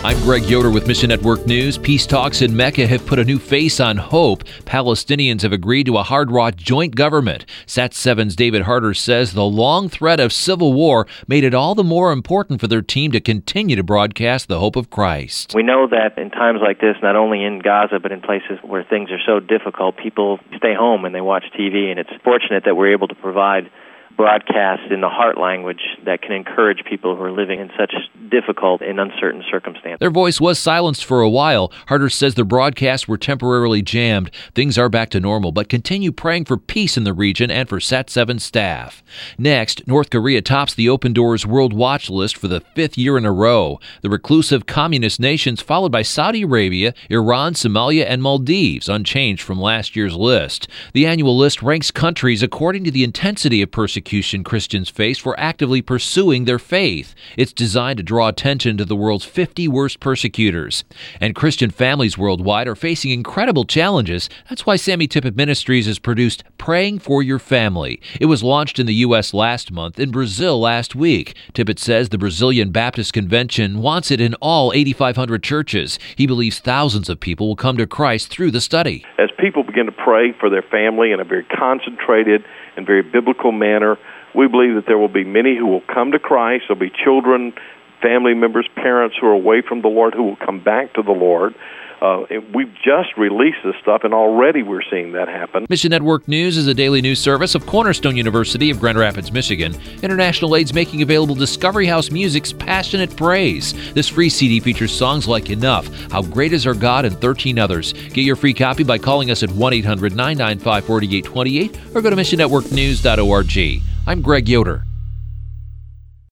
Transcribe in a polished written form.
I'm Greg Yoder with Mission Network News. Peace talks in Mecca have put a new face on hope. Palestinians have agreed to a hard-wrought joint government. Sat7's David Harder says the long threat of civil war made it all the more important for their team to continue to broadcast the hope of Christ. We know that in times like this, not only in Gaza, but in places where things are so difficult, people stay home and they watch TV, and it's fortunate that we're able to provide broadcast in the heart language that can encourage people who are living in such difficult and uncertain circumstances. Their voice was silenced for a while. Harder says their broadcasts were temporarily jammed. Things are back to normal, but continue praying for peace in the region and for Sat7 staff. Next, North Korea tops the Open Doors World Watch list for the 5th year in a row. The reclusive communist nations followed by Saudi Arabia, Iran, Somalia, and Maldives, unchanged from last year's list. The annual list ranks countries according to the intensity of persecution Christians face for actively pursuing their faith. It's designed to draw attention to the world's 50 worst persecutors. And Christian families worldwide are facing incredible challenges. That's why Sammy Tippett Ministries has produced Praying for Your Family. It was launched in the U.S. last month, in Brazil last week. Tippett says the Brazilian Baptist Convention wants it in all 8,500 churches. He believes thousands of people will come to Christ through the study. As people begin to pray for their family in a very concentrated and very biblical manner, we believe that there will be many who will come to Christ. There'll be children, family members, parents who are away from the Lord who will come back to the Lord. We've just released this stuff, and already we're seeing that happen. Mission Network News is a daily news service of Cornerstone University of Grand Rapids, Michigan. International Aid's making available Discovery House Music's Passionate Praise. This free CD features songs like Enough, How Great Is Our God, and 13 others. Get your free copy by calling us at 1-800-995-4828 or go to missionnetworknews.org. I'm Greg Yoder.